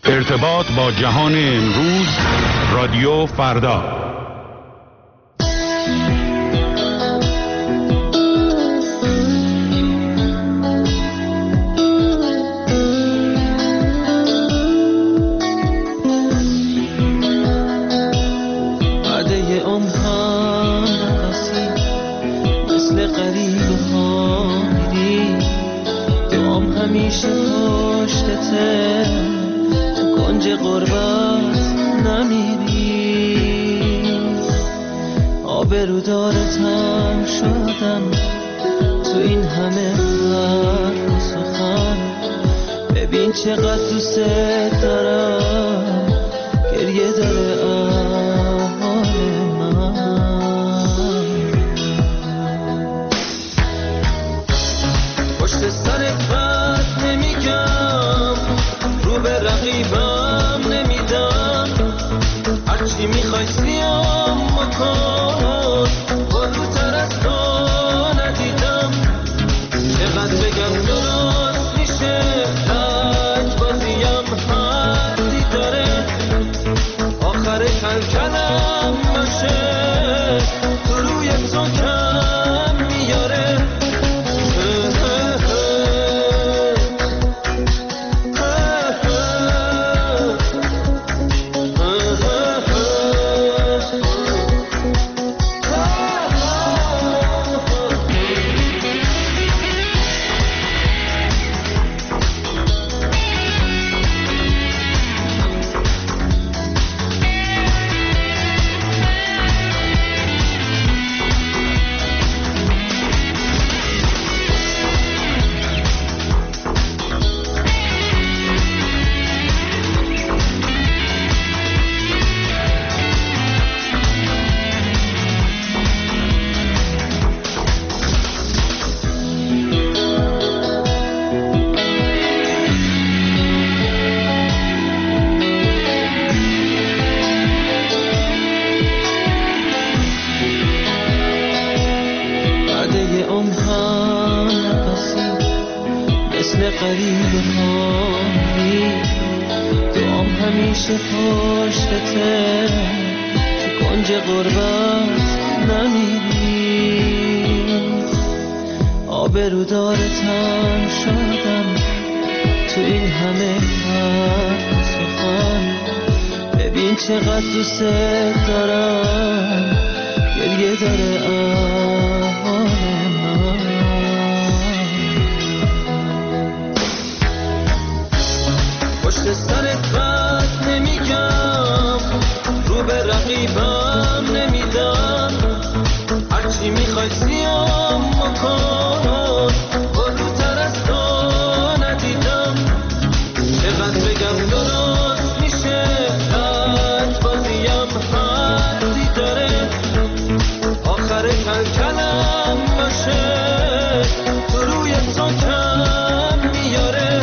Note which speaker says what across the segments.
Speaker 1: ارتباط با جهان امروز، رادیو فردا.
Speaker 2: همیشه پشتته تو کنج غربت نمیری، آبرودارتم شدم تو این همه حرف و سخن. ببین چقدر دوست دارم، گریه داره احوال من. پشت سرت رو به رقیبم نمیدم، هرچی میخوای سیام مکن، بلوتر از تو ندیدم. چقدر بگم درست میشه، لج بازیم حدی داره، آخر کلکلم باشه تو روی تو کم میاره. همیشه پشتته تو کنج غربت نمیری، آبرودارتم شدم تو این همه حرف و سخن. ببین چقدر دوست دارم، گریه داره احوال من. پشت سرت بد نمیگم، رو به رقیبم نمیدم، هرچی میخوای سیام مکن، بلوتر از تو ندیدم. چقدر بگم درست میشه، لج بازیم حدی داره، آخر کلکلم باشه تو روی تو کم میاره.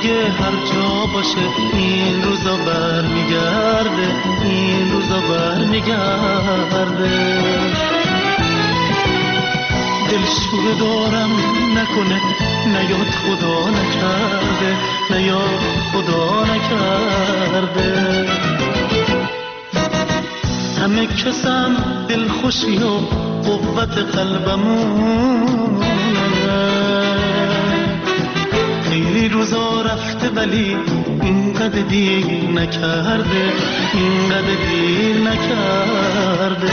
Speaker 3: میگه هر جا باشه این روزا برمیگرده، این روزا برمیگرده. دلشوره دارم نکنه نیاد خدا نکرده، نیاد خدا نکرده. همه کسم دلخوشی و قوت قلبمونه، خیلی روزا رفته ولی اینقدر دیر نکرده، اینقدر دیر نکرده.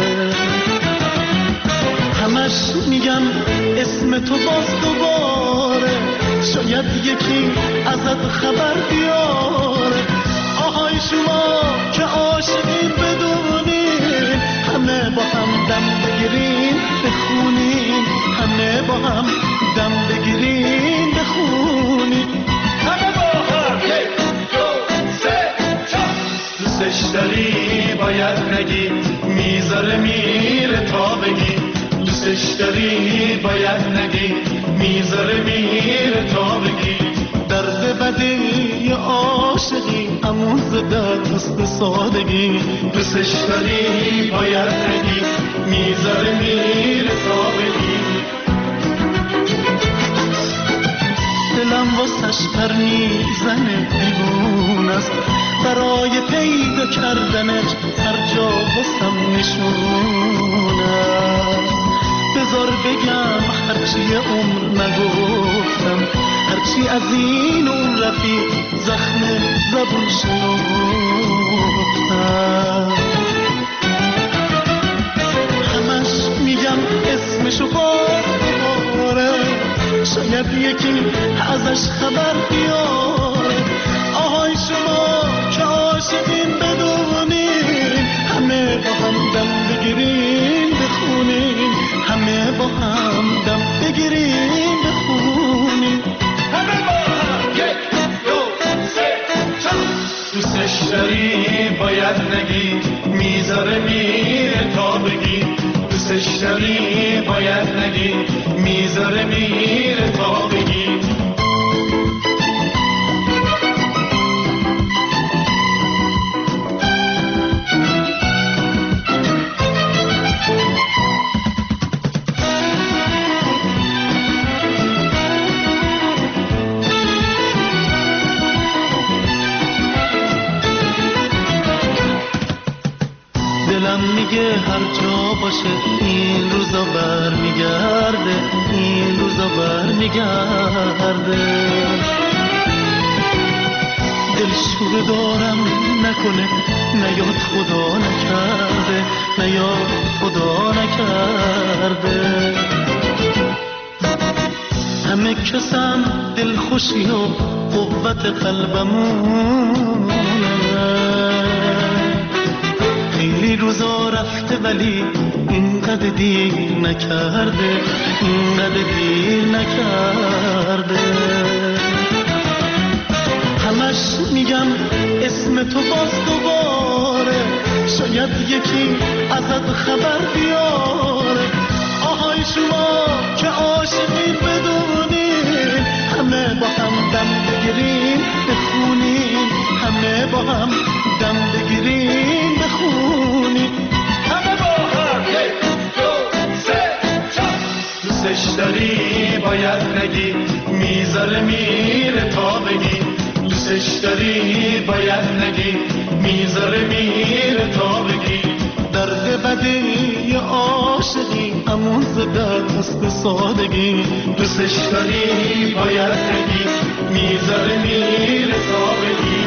Speaker 3: همش میگم اسم تو باز دوباره، شاید یکی ازت خبر بیاره. آهای شما که عاشقین بدونین، همه با هم دم بگیرین بخونین، همه با هم دم بگیرین بخونین.
Speaker 2: همه با هم یک دو سه چار. دوستش داری باید نگی، میذاره میره تا بگی. دوستش داری باید نگی، میذاره میره تا بگی.
Speaker 3: درد بدی عاشقی امون زده دست سادگی.
Speaker 2: دوستش داری باید نگی، میذاره میره تا بگی.
Speaker 3: دلم واسش پر میزنه دیوونه است، برای پیدا کردنش هر جا واسم نشونه است. بذار بگم هرچی عمر نگفتم، هرچی از این اون رفیق زخم زبون شنفتم. همش میگم اسمشو باره، شاید یکی ازش خبر بیاره. آهای شما که عاشقین بدونین، همه با هم دم بگیرین بخونین، همه با هم دم بگیرین بخونین.
Speaker 2: همه با هم یک دو سه چار. دوستش داری باید نگی، میذاره میره تا بگی. دوستش داری باید نگی، میذاره میره تا بگی.
Speaker 3: میگه هر جا باشه این روزا برمیگرده، این روزا برمیگرده. دلشوره دارم نکنه نیاد خدا نکرده، نیاد خدا نکرده. همه کسم دلخوشی و قوت قلبمونه، خیلی روزا رفته ولی اینقدر دیر نکرده، اینقدر دیر نکرده. همش میگم اسم تو باز دوباره، شاید یکی ازت خبر بیاره. آهای شما که عاشقین بدونین، همه با هم دم بگیرین بخونین، همه با هم دم بگیرین بخونین.
Speaker 2: همه با هم یک دو سه چار. دوستش داری باید نگی، میذاره میره تا بگی. دوستش داری باید نگی، میذاره میره تا بگی.
Speaker 3: درد بدی عاشقی امون زده دست سادگی.
Speaker 2: دوستش داری باید نگی، میذاره میره تا بگی.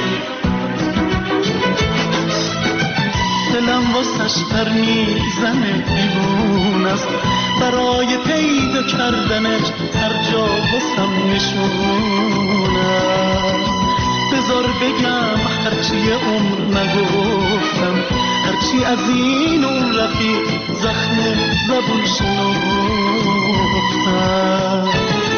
Speaker 3: دلم واسش پر میزنه دیوونه است، برای پیدا کردنش هر جا واسم نشونه است. بذار بگم هرچی عمر نگفتم، هرچی از این اون رفیق زخم زبون شنفتم.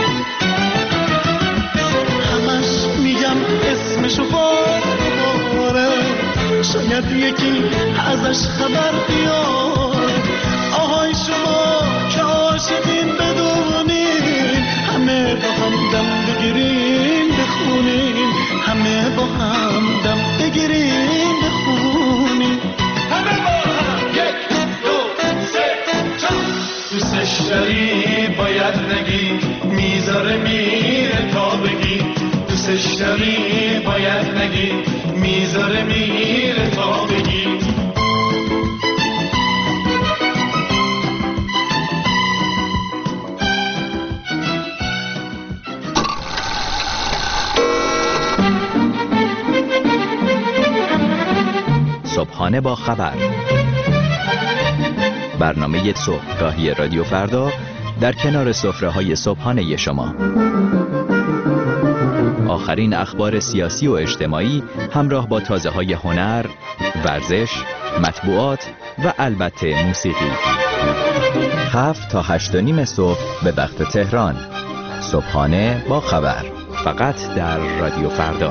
Speaker 3: همش میگم اسمشو باره، شاید یکی ازش خبر بیاره. آهای شما که عاشقین بدونین، همه با هم دم بگیرین بخونین. بخونیم، همه با هم دم بگیریم بخونیم.
Speaker 2: همه با هم 1 2 3 4. دوستش داری باید نگی، میذاره میره تا بگی. دوستش داری باید نگی، میذاره میره تا بگی.
Speaker 4: صبحانه با خبر، برنامه صبحگاهی رادیو فردا در کنار سفره‌های صبحانه شما. آخرین اخبار سیاسی و اجتماعی همراه با تازه‌های هنر، ورزش، مطبوعات و البته موسیقی. 7 تا 8:30 صبح به وقت تهران. صبحانه با خبر، فقط در رادیو فردا.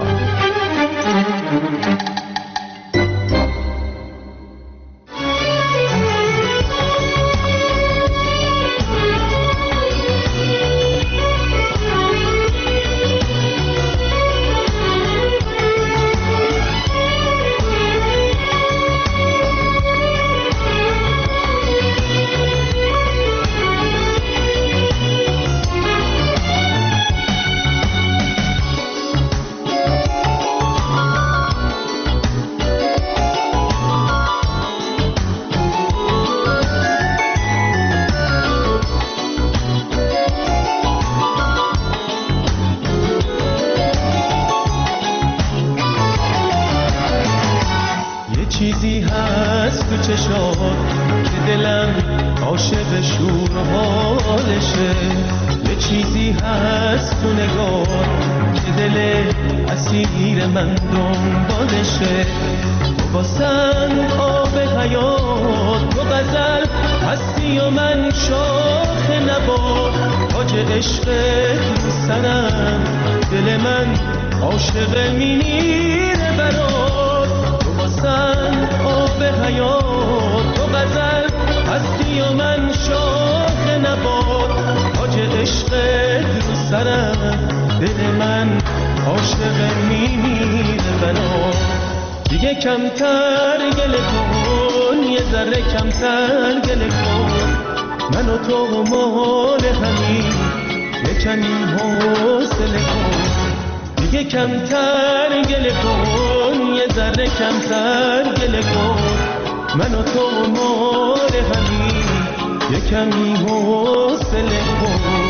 Speaker 3: چیزی هست تو چشات که دلم عاشق شور و حالشه. یه چیزی هست تو نگات که دل اسیر من دنبالشه. واسن آب حیات تو غزل هستی و من شاخ نبات. تاج عشق رو سرم، دل من عاشق میمیره برات. واسن آب حیات تو غزل هستی و من شاخ نبات. تاج عشق رو سرم، دل من عاشق میمیره برات. دیگه کمتر گله کن، یه ذره کمتر گله کن. من و تو مال همین، یه کمی حوصله کن. دیگه کمتر گله کن، یه ذره کمتر گله کن. من و تو مال همین، یه کمی حوصله کن.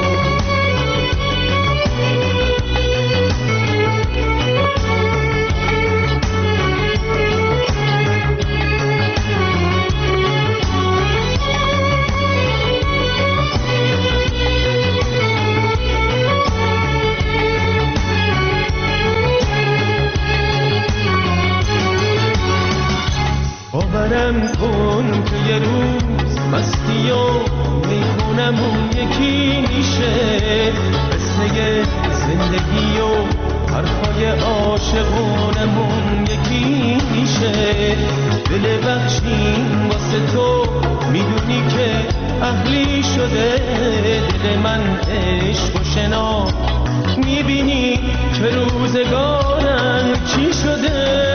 Speaker 3: باورم کن که یه روز مستی و میخونمون یکی میشه. قصه زندگی و حرفای عاشقونمون یکی میشه. دل بخشیم واسه تو، میدونی که اهلی شده دل من عشق و شنا. میبینی که روزگارم چی شده.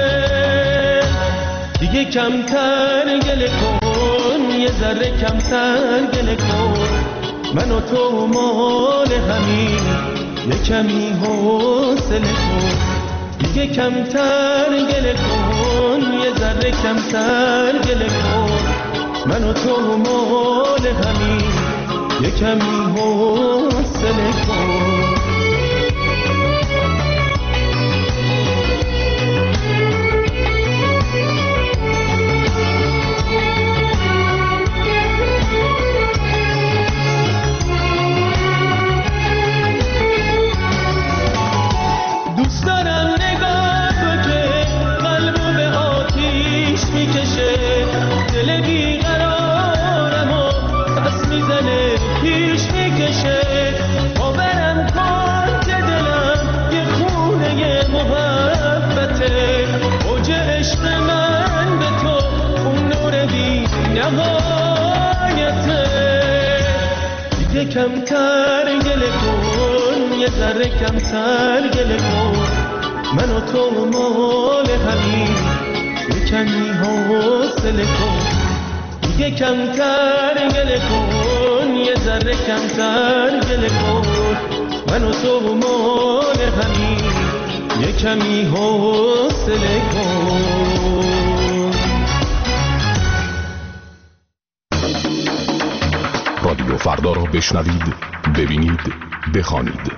Speaker 3: دیگه کمتر گله کن، یه ذره کمتر گله کن. من و تو مال همین، یه کمی حوصله کن. دیگه کمتر گله کن، یه ذره کمتر گله کن. من و تو مال همین، یه کمی حوصله کن. کمتر گله کن، یه ذره کمتر گله کن، من و تو مال همین، یه کمی حوصله کن، دیگه کمتر گله کن، یه ذره کمتر گله کن، من و تو مال همین، یه کمی حوصله کن.
Speaker 5: رادیو فردا را بشنوید، ببینید، بخوانید.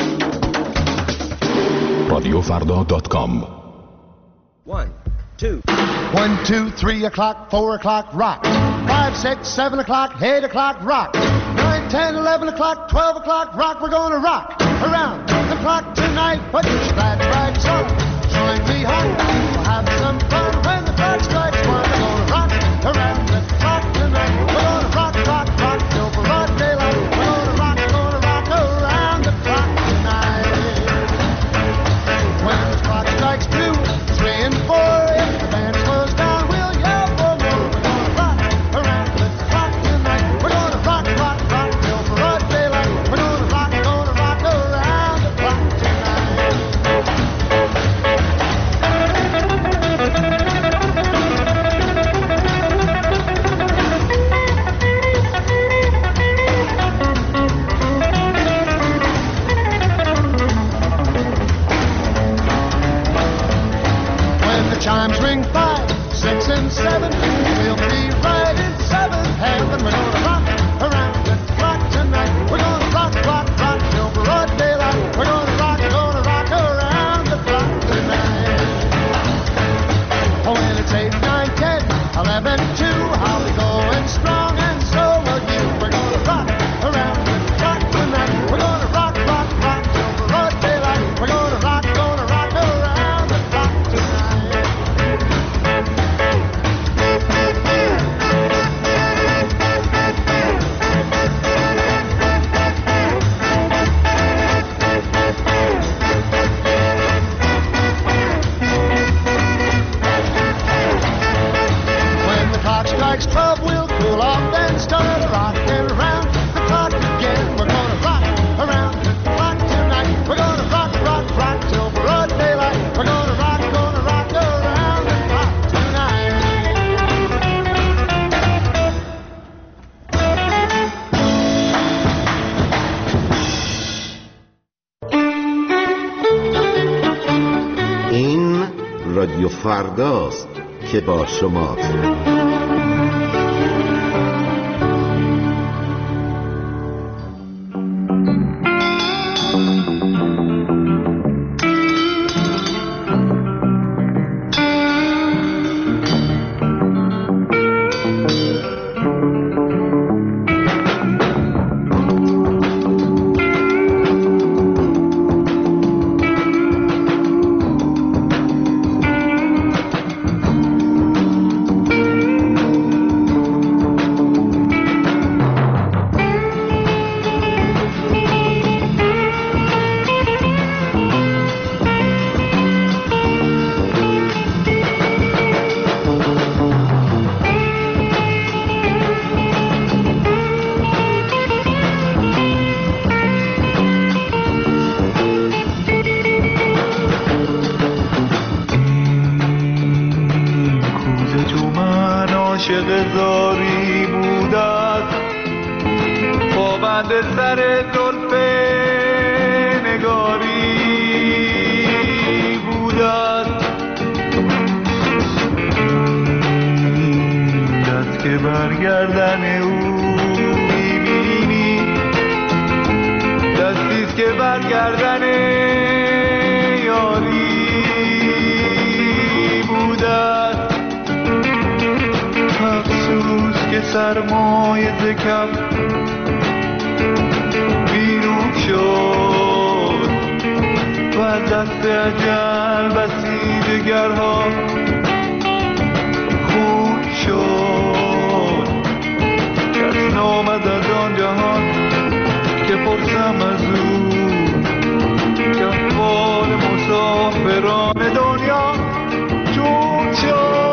Speaker 5: radioffarda.com
Speaker 6: 1, 2
Speaker 7: 1, 2, 3 o'clock, 4 o'clock, rock. 5, 6, 7 o'clock, 8 o'clock, rock. 9, 10, 11 o'clock, 12 o'clock, rock. We're gonna rock around the clock tonight. Put your glad rags on, join me home. We'll have some fun when the clock strikes 1. We're gonna rock around the clock tonight. We're gonna rock, rock, rock till broad daylight. We're gonna rock around the clock tonight. When the clock strikes 2, 3 and 4, if the band slows down, we'll yell for more. We're gonna rock around the clock tonight. We're gonna rock, rock, rock till broad daylight. We're gonna rock around the clock tonight. When the chimes ring 5, 6 and 7, we'll be right in 7th heaven. We're gonna rock around the clock tonight. We're gonna rock, rock, rock till broad daylight. We're gonna rock around the clock tonight. Oh, when it's 8, 9, 10, 11, 2, I'll be going strong and so will you. We're gonna rock around the clock tonight. We're gonna rock, rock, rock till broad daylight. We're gonna rock around the clock tonight. When the clock strikes 12, we'll cool off and start rocking around the clock again. We're gonna rock around the clock tonight. We're gonna rock, rock, rock till broad daylight. We're gonna rock around the clock tonight.
Speaker 8: این رادیو فرداست که با شماست.
Speaker 2: عاشق زاری بود است، پابند سر زلف نگاری بود است. این دست که برگردن او میبینی، دستیست که برگردن یاری بود است. افسوس که سرمایه ز کف بیرون شد و از دست اجل بسی جگرها خون شد. کس نامد از آن جهان که پرسم از او که احوال مسافران دنیا چون شد.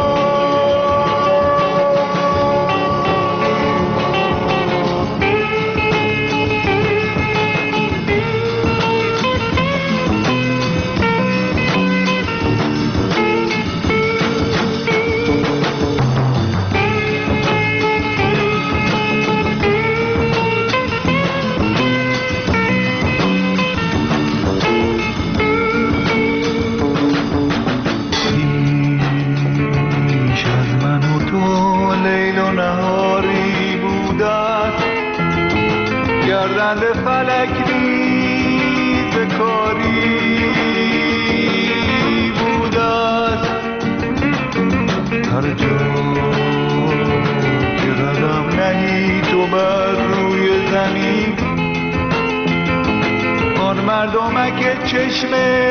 Speaker 9: اگه چشم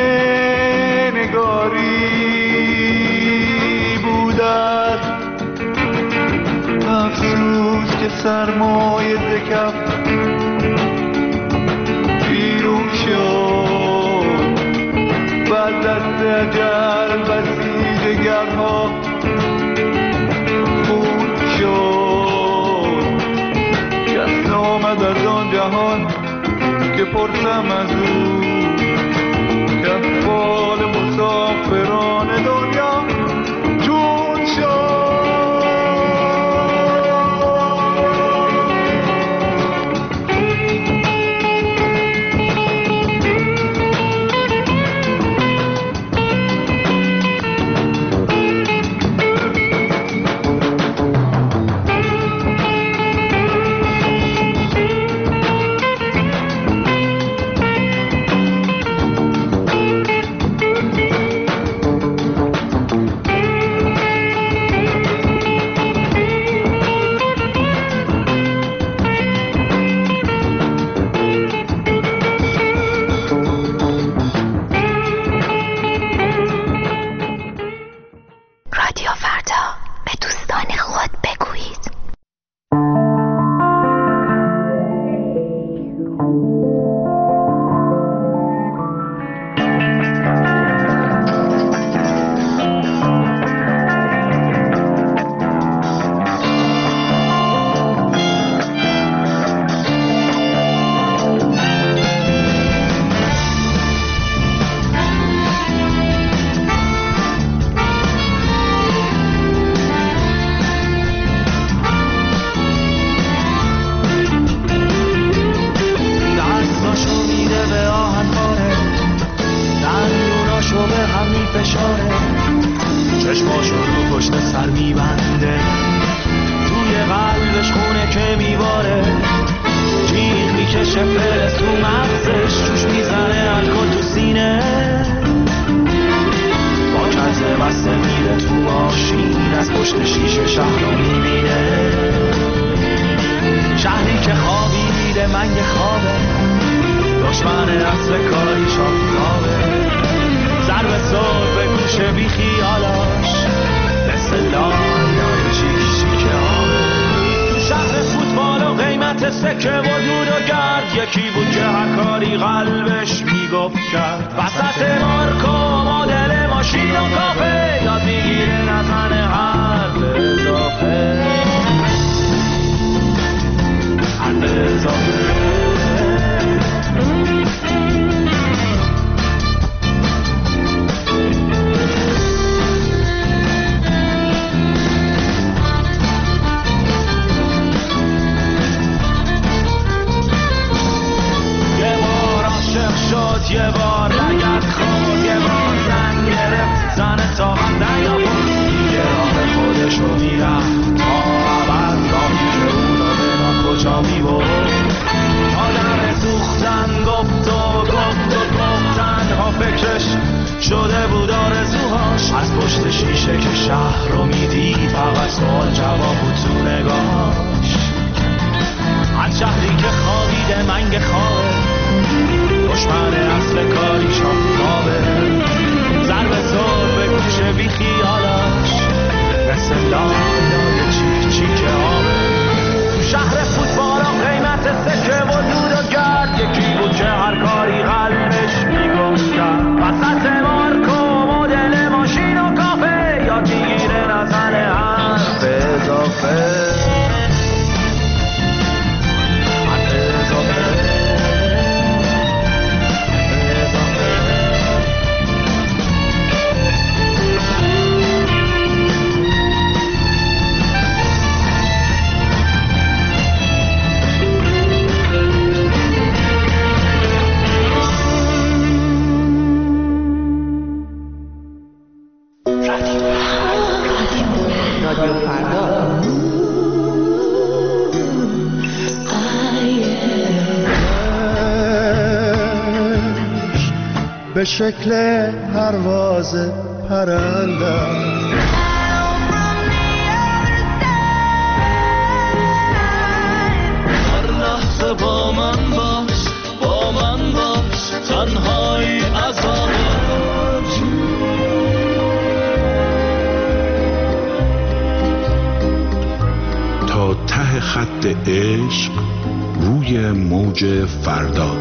Speaker 9: نگاری بودن، افسوس که سرمایه دکم بیرون شد بعد دست اجل بسیجگرها خون شد. کس نامد از آن جهان که پرسم از او که احوال مسافران دنیا چون شد.
Speaker 3: شده بود آرزوهاش از پشت شیشه که شهر رو میدید فقط سوال جواب بود تو نگاهاش. از شهری که خوابیده منگ خوابه دشمن اصل کاریش خوابه ضرب زور به گوشه بی خیالاش مثل لالای چیک چیک آبه. تو شهر فوتبال و قیمت سکه و دود و گرد یکی بود که هر کاری قلبش میگفت کرد. وسط مارکو مدل ماشین و کافه یاد میگیره نزن حرف اضافه.
Speaker 9: به شکل پرواز پرنده هر لحظه با من باش تنها
Speaker 1: خط عشق روی موج فردا.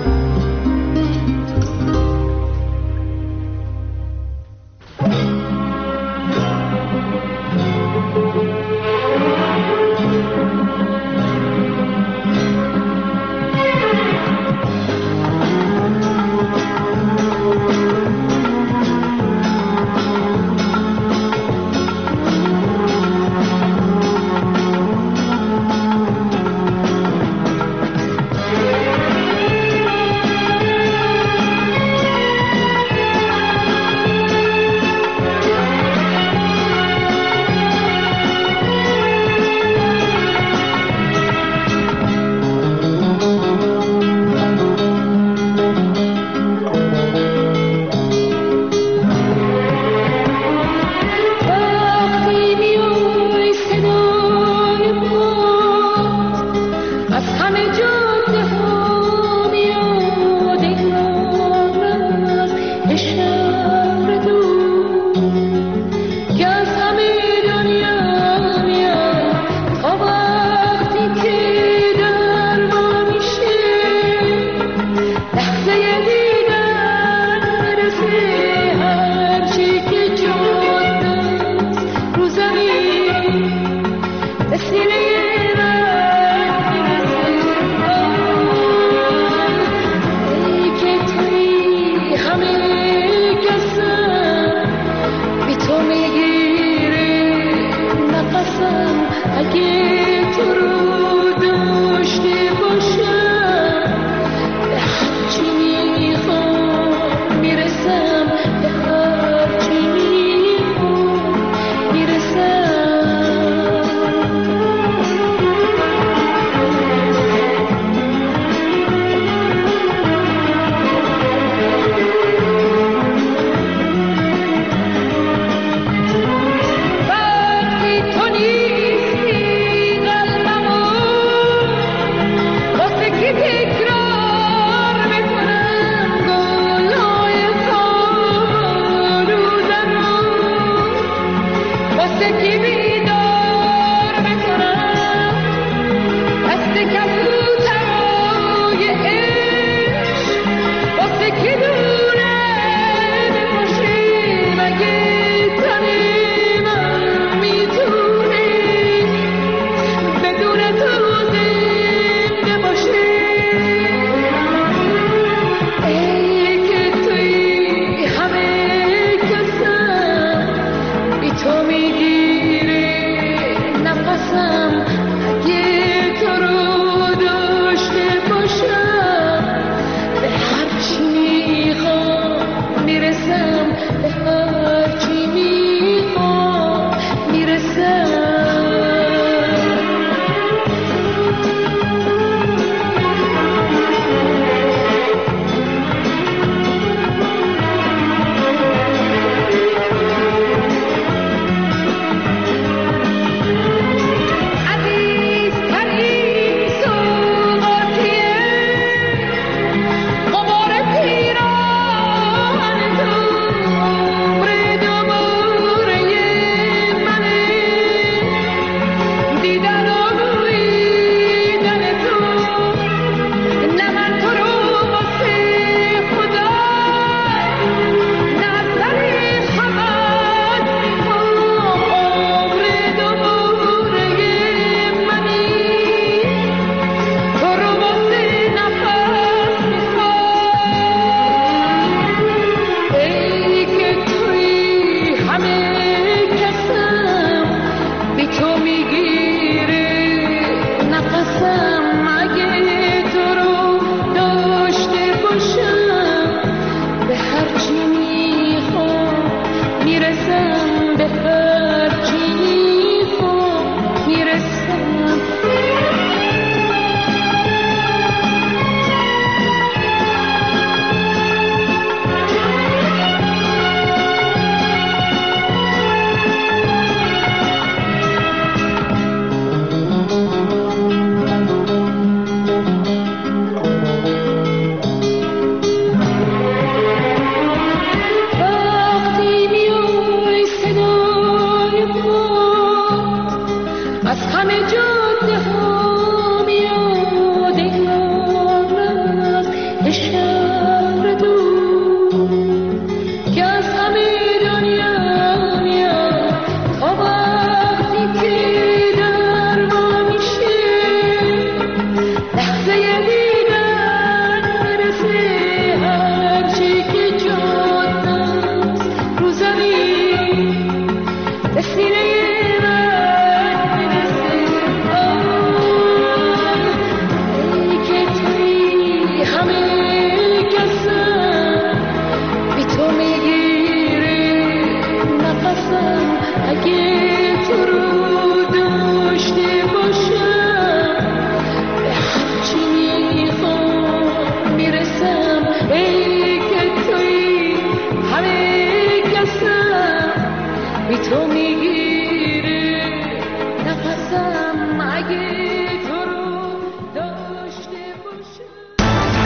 Speaker 10: نفسم اگه تو رو داشته باشم به هرچی میخوام میرسم ای که توی همه کسم بی تو میگیره نفسم اگه تو رو داشته باشم.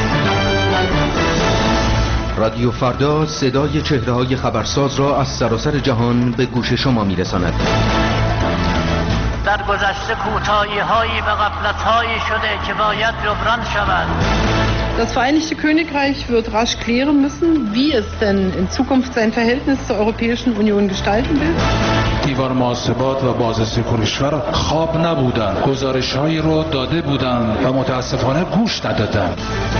Speaker 11: رادیو فردا صدای چهره‌های خبرساز را از سراسر جهان به گوش شما می‌رساند.
Speaker 12: در گذشته کوتاهی‌هایی و غفلت‌هایی شده که باید جبران شود.
Speaker 13: Das Vereinigte Königreich wird rasch klären müssen, wie es denn in Zukunft sein Verhältnis zur Europäischen Union gestalten will.
Speaker 14: دیوار محاسبات و بازرسی کنشگر خواب نبودند. گزارش‌هایی رو داده بودند و متاسفانه گوش ندادند.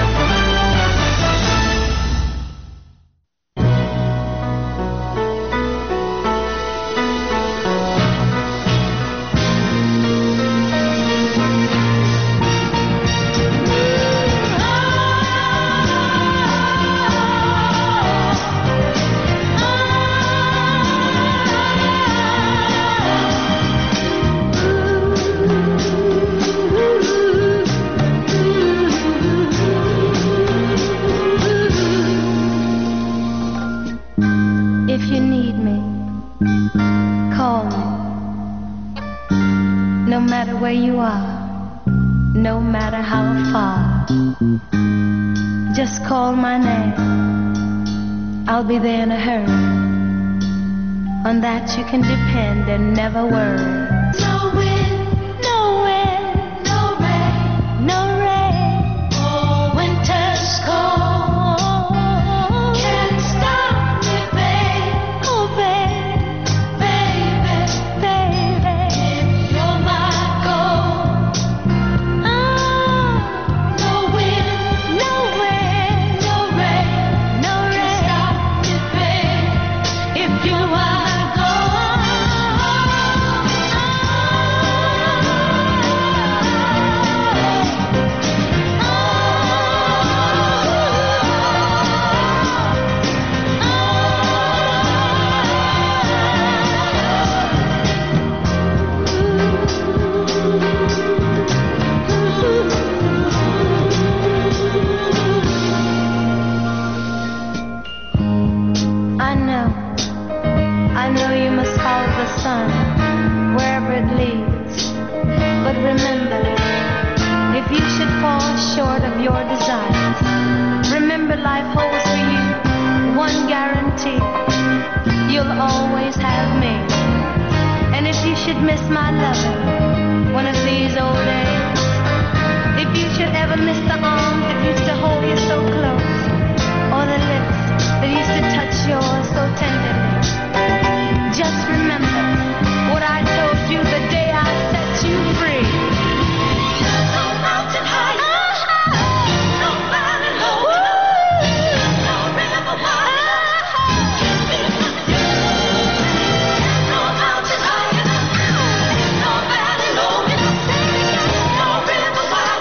Speaker 15: I'll be there in a hurry. On that you can depend and never worry. No wind, no wind, no rain, no rain. Oh, winter's cold. Can't stop me, babe. Oh, babe, baby, baby. If you're my goal. Oh, no wind, no wind, no rain, no rain. If you are I know you must follow the sun wherever it leads. But remember, if you should fall short of your desires, remember life holds for you one guarantee. You'll always have me. And if you should miss my loving one of these old days, if you should ever miss the arms that used to hold you so close, or the lips that used to touch yours so tenderly, just remember what I told you the day I set you free. No mountain high, no valley low, no river wide, no mountain high, no valley low, no river wide.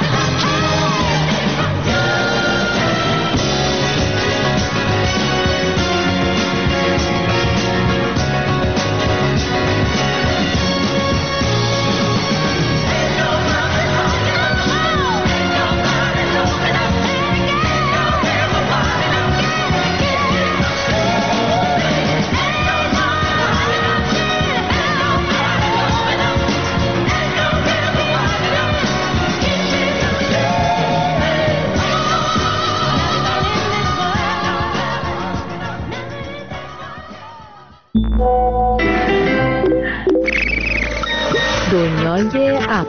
Speaker 16: دنیای اپ.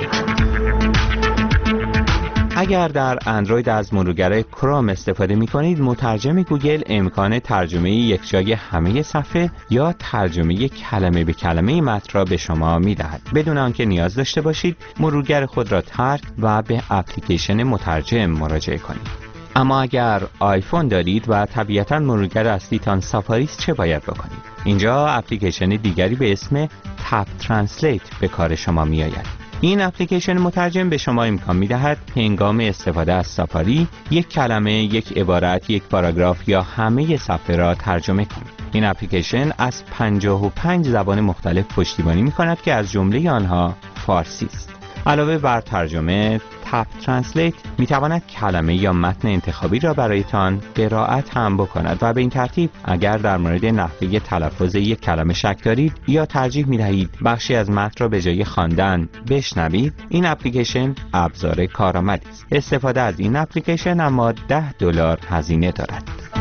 Speaker 17: اگر در اندروید از مرورگر کروم استفاده می کنید، مترجم گوگل امکان ترجمه یکجای همه صفحه یا ترجمه کلمه به کلمه متن را به شما می دهد بدون آنکه نیاز داشته باشید مرورگر خود را ترک و به اپلیکیشن مترجم مراجعه کنید. اما اگر آیفون دارید و طبیعتاً مرورگر اصلیتان سافاری است، چه باید بکنید؟ اینجا اپلیکیشن دیگری به اسم تپ ترنسلیت به کار شما می آید. این اپلیکیشن مترجم به شما امکان می دهد هنگام استفاده از سافاری یک کلمه، یک عبارت، یک پاراگراف یا همه صفحه را ترجمه کنید. این اپلیکیشن از 55 زبان مختلف پشتیبانی می‌کند که از جمله آنها فارسی است. علاوه بر ترجمه، تپ ترنسلیت می‌تواند کلمه یا متن انتخابی را برایتان قرائت هم بکند و به این ترتیب اگر در مورد نحوه تلفظ یک کلمه شک دارید یا ترجیح می‌دهید بخشی از متن را به جای خواندن بشنوید، این اپلیکیشن ابزار کارآمدی است. استفاده از این اپلیکیشن اما $10 هزینه دارد.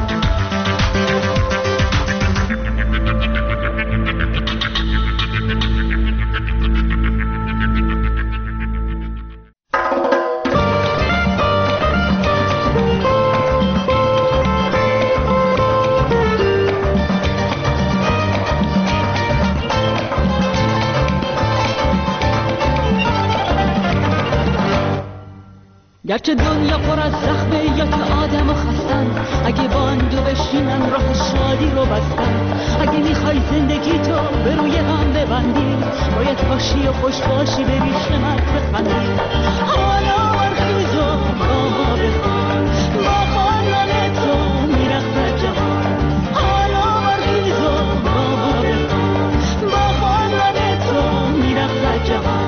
Speaker 10: گرچه دنیا پر از زخمه یا که آدم و خستن، اگه با اندو بشینن راه شادی رو بستن. اگه میخوای زندگی تو به روی هم ببندی، باید باشی و خوش باشی، بری شمت بخندی. حالا برخیز و با ما بخوان، با خواندن تو میرخت جهان. حالا برخیز و با ما بخوان، با خواندن تو میرخت جهان.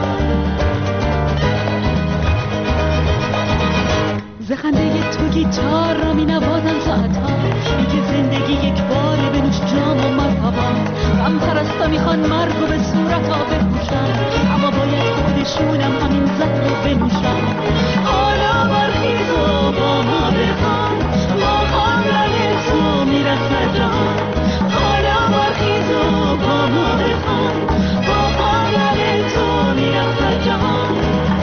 Speaker 10: زخنده تو گیتار را می نوازن ساعتها، میگه زندگی یک باره بنوش جام و مرحبا. غم پرستا میخوان مرگ و به صورت ها بپوشن، اما باید خودشونم همین زهر رو بنوشن. حالا برخیز و با ما بخوان، با خواندن تو میرسه جهان. حالا برخیز و با ما بخوان، با خواندن تو میرسه جهان.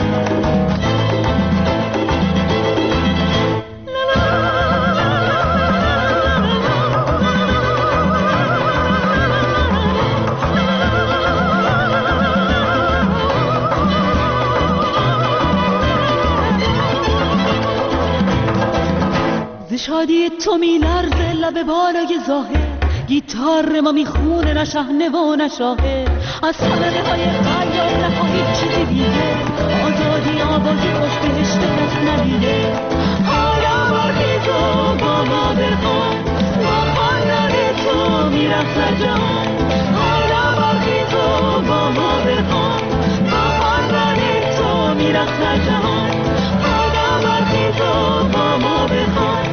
Speaker 10: شادی تو میلرزه لب بالای ظاهر، گیتار ما میخونه نه شهنه و نه شاهر. از صدقه های قلب نخواهی چیزی دیگه، آزادی آوازی خوش بهشت کس ندیده. حالا برخیز و با ما بخوان، با خواندن تو میرخت جهان. حالا برخیز و با ما بخوان، با خواندن تو میرخت جهان. حالا برخیز و با ما بخوان،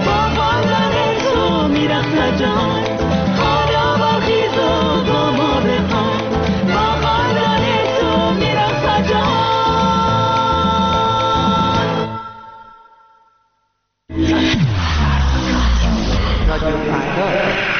Speaker 10: میرخت جهان. حالا برخیز و با ما بخوان، با خواندن تو میرخت جهان.
Speaker 9: رادیو فردا.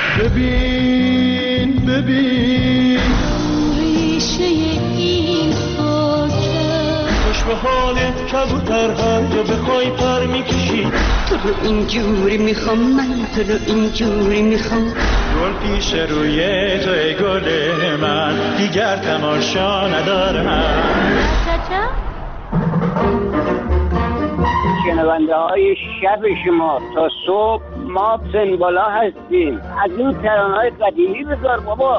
Speaker 9: ببین ببین
Speaker 10: ریشه این خاکه،
Speaker 3: خوش به حالت کبوترها یا بخوای پر میکشی.
Speaker 16: تو رو اینجوری میخوام، من تو رو اینجوری میخوام.
Speaker 3: گل پیش روی توی گل من، دیگر تماشا ندارم.
Speaker 18: شنونده های شب شما تا صبح ما سنبالا هستیم. از این ترانه‌های قدیمی بذار بابا.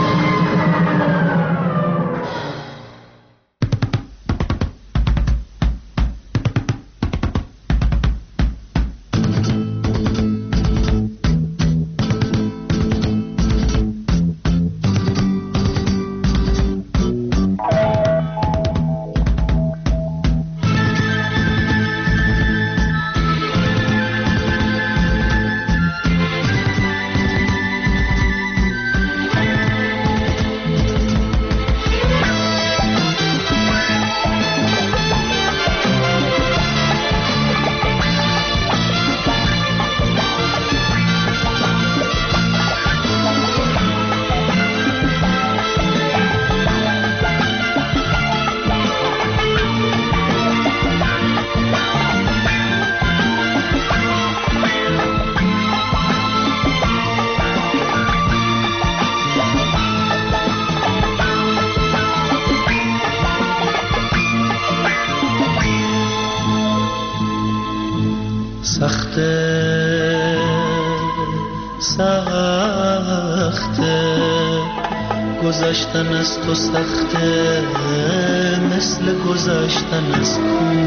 Speaker 9: سخته گذشتن از تو، سخته مثل گذشتن از کوه.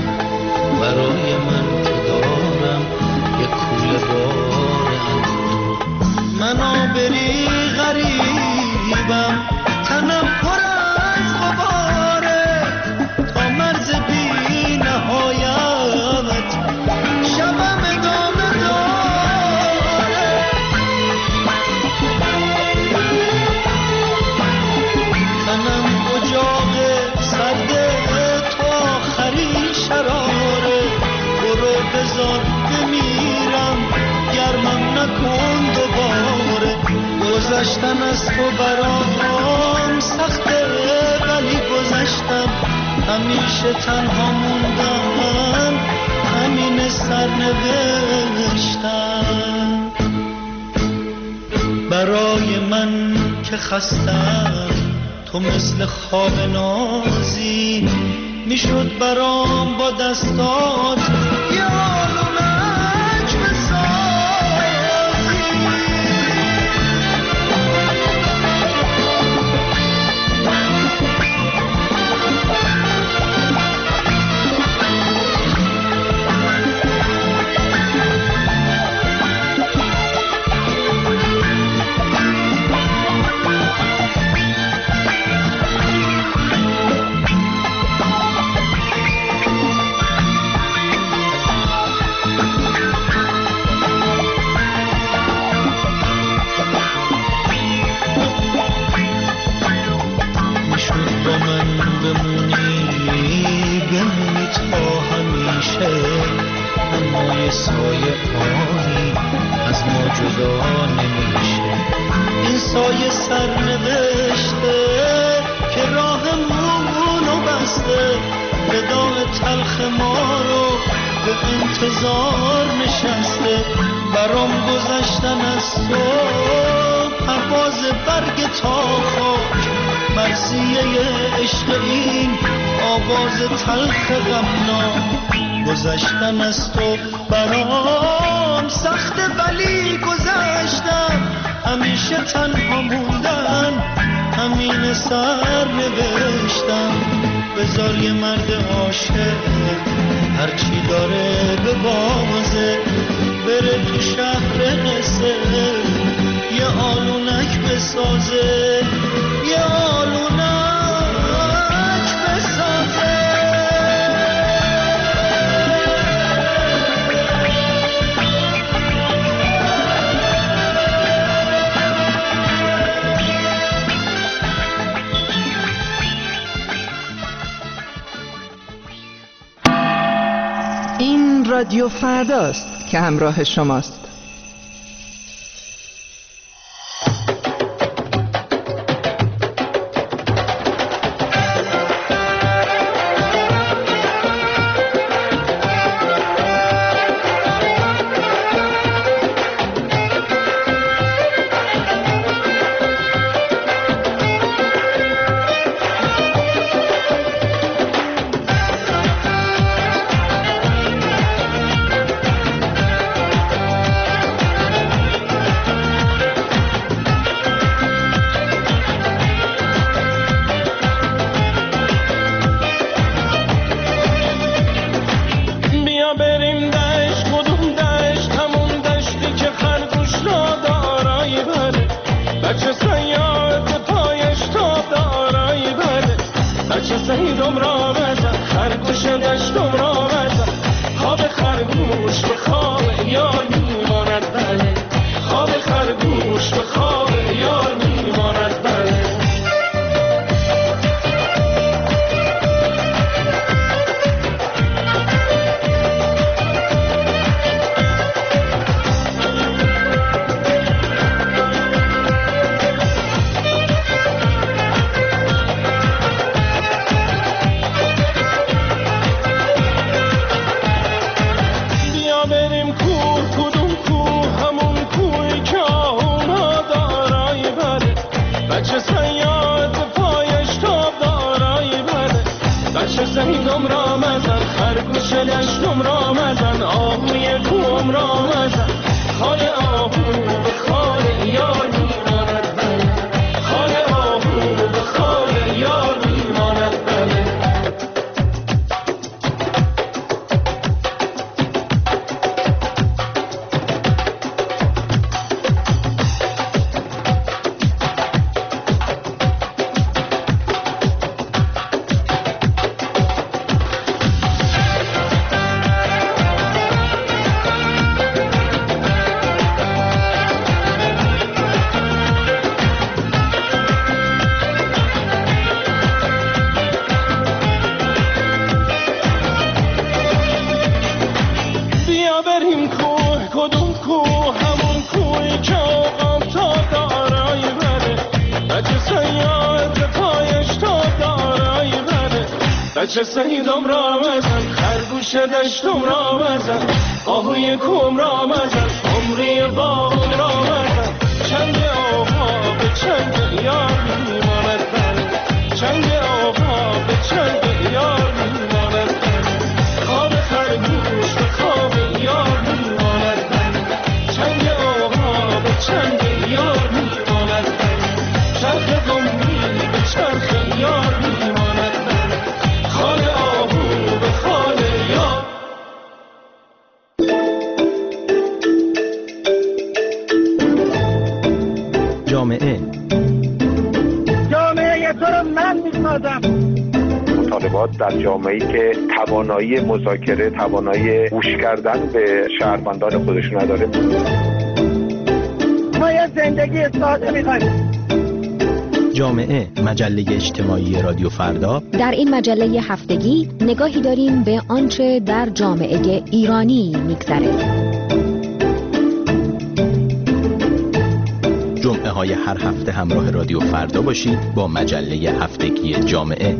Speaker 9: برای من که دارم یک کوله بار اندوه. تنها بری غریبم، تنم پر از غباره تا مرز بی نهایت شبم ادامه داره. تنم اجاق سرده تا آخرین شراره، برو بذار بمیرم گرمم نکن دوباره. گذشتن از تو برام سخته ولی گذشتم، همیشه تنها موندم، همین سرنوشتم. برای من که خستم تو مثل خواب نازی، میشد برام با دستات یارونک بسازی. سایه آنی از ما جدا نمیشه، این سایه سرنوشته که راهمونو بسته، وداع تلخ ما رو به انتظار نشسته. برام گذشتن از تو پرواز برگ تا خاک، مرثیه عشق این آواز تلخ غمناک. گذشتن از تو برام سخته ولی گذشتم، همیشه تنها موندن همین سرنوشتم. بذار یه مرد عاشق هرچی داره به بازه، بره تو شهر قصه یه آلونک بسازه، یه آلونک بسازه.
Speaker 19: این رادیو فرداست که همراه شماست.
Speaker 3: شاید پایش تو دارای منه. بچه سیدم را بزن، خرگوش دشتم را بزن، آهوی کوم را بزن، عمری باغم را بزن. چنگ آقا به چنگ یار میماند بره، چنگ آقا به چنگ یار میماند بره. خواب خرگوش به خواب یار میماند بره، چنگ آقا به چنگ یار میماند بره. چرخ قومی به چرخ یار میماند بره، خال آهو به خال یار.
Speaker 11: جامعه
Speaker 18: تو رو من میسازم.
Speaker 20: مطالبات در جامعه‌ای که توانایی مذاکره، توانایی گوش کردن به شهروندان خودش نداره.
Speaker 18: ما یه زندگی ساده می‌خوایم.
Speaker 11: جامعه، مجله اجتماعی رادیو فردا.
Speaker 21: در این مجله هفتگی نگاهی داریم به آنچه در جامعه ایرانی می‌گذره.
Speaker 11: جمعه های هر هفته همراه رادیو فردا باشید با مجله هفتگی جامعه.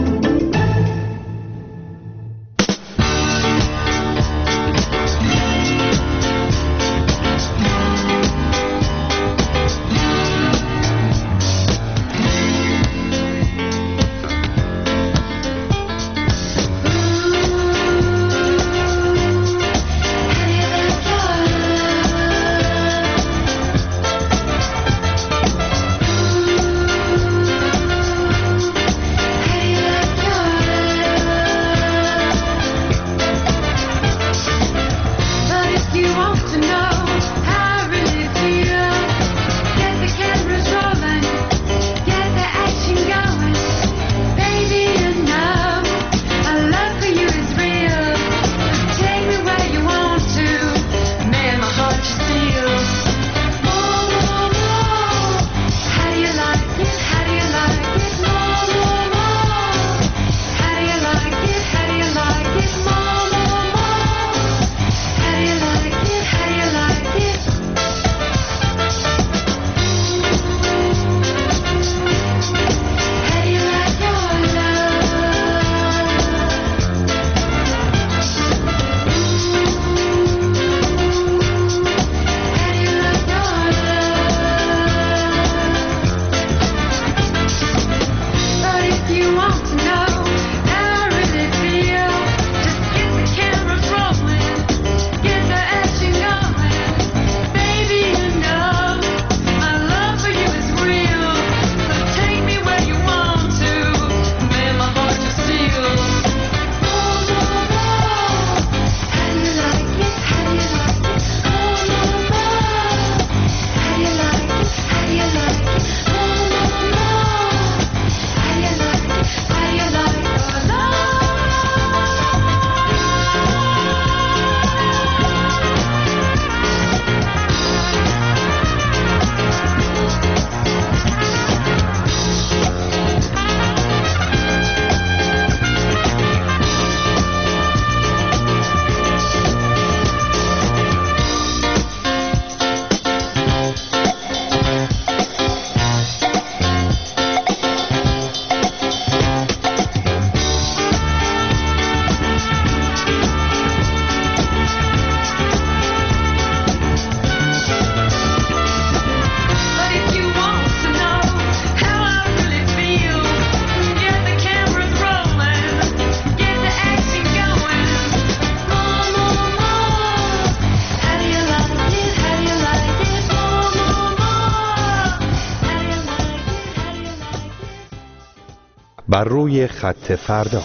Speaker 1: بر روی خط فردا.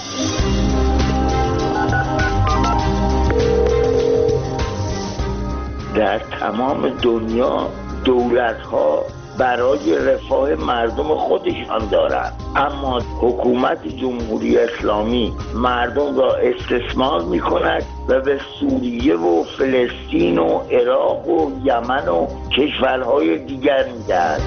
Speaker 22: در تمام دنیا دولت‌ها برای رفاه مردم خودشان دارند، اما حکومت جمهوری اسلامی مردم را استثمار می‌کند و به سوریه و فلسطین و عراق و یمن و کشورهای دیگر می‌دهد.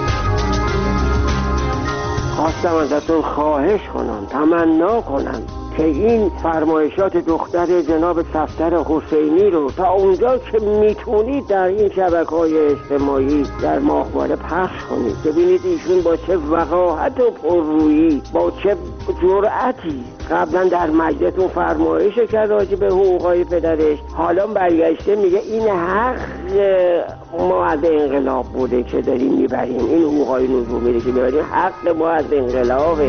Speaker 18: خواستم ازتون خواهش کنم، تمنا کنم که این فرمایشات دختر جناب صفدر حسینی رو تا اونجا که میتونید در این شبکه‌های اجتماعی در ماهواره پخش کنید، ببینید ایشون با چه وقاحت و پررویی، با چه جرأتی قبلا در مجلس فرمایش کرد راجع به حقوقهای پدرش، حالا برگشته میگه این حق ما از انقلاب بوده که داریم میبریم، این حقوقهای نظامی که میبریم حق ما از انقلابه.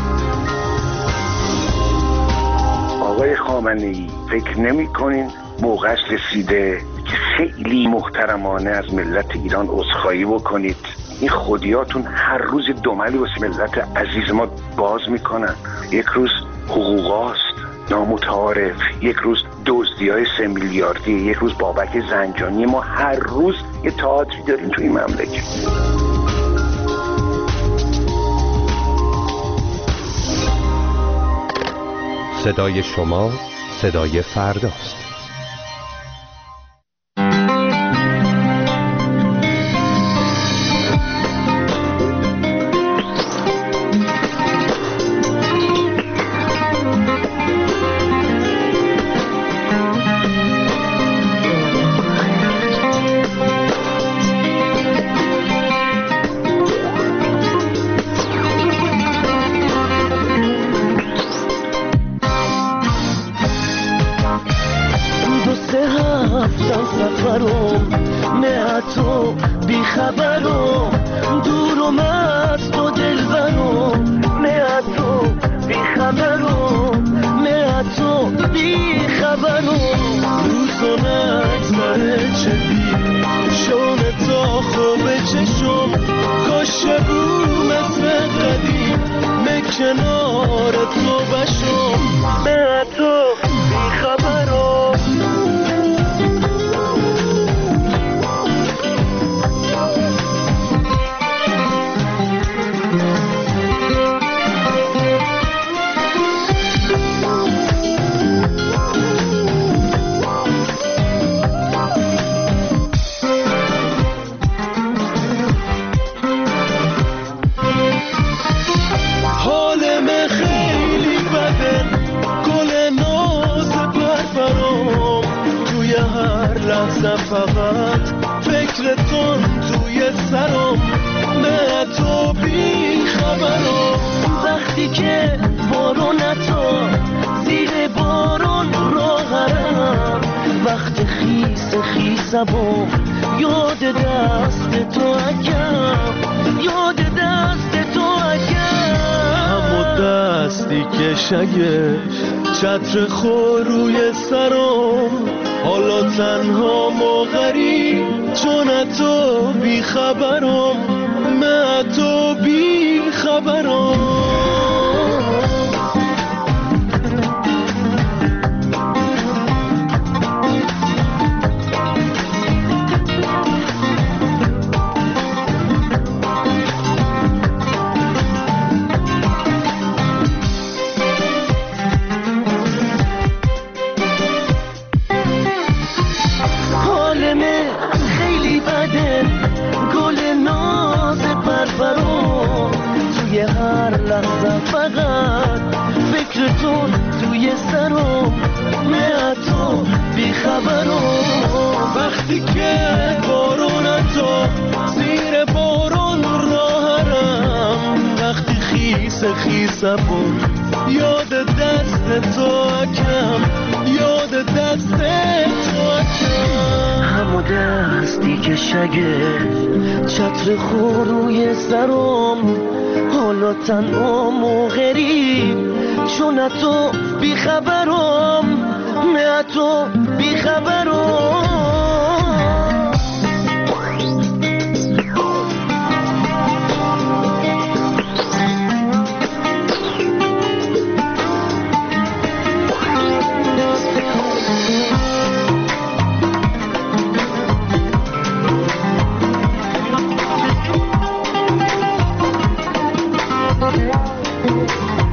Speaker 4: آقای خامنه‌ای، فکر نمی کنین موقعش رسیده که خیلی محترمانه از ملت ایران عذرخواهی بکنید؟ این خودیاتون هر روز دملی واسه ملت عزیز ما باز میکنن. یک روز حقوقاست نامتعارف، یک روز دزدی‌های 3 میلیاردی، یک روز بابک زنجانی. ما هر روز یه تئاتری داریم تو این مملکت.
Speaker 5: صدای شما صدای فرداست.
Speaker 3: چتر خور روی سرم، حالا تنها مغری چون تو بی خبرم، من تو بی خبرم. فقط فکر تو توی سرم، من تو بی خبرم. وقتی که بارون تو زیر بارون راهرم، وقتی خیسم یاد دست تو کم، یاد دست تو کم. همو دستی که شگفت چتر خور روی سرم، حالا تنها موغری چون تو بی خبرم، من تو بی خبرم.
Speaker 15: Thank you.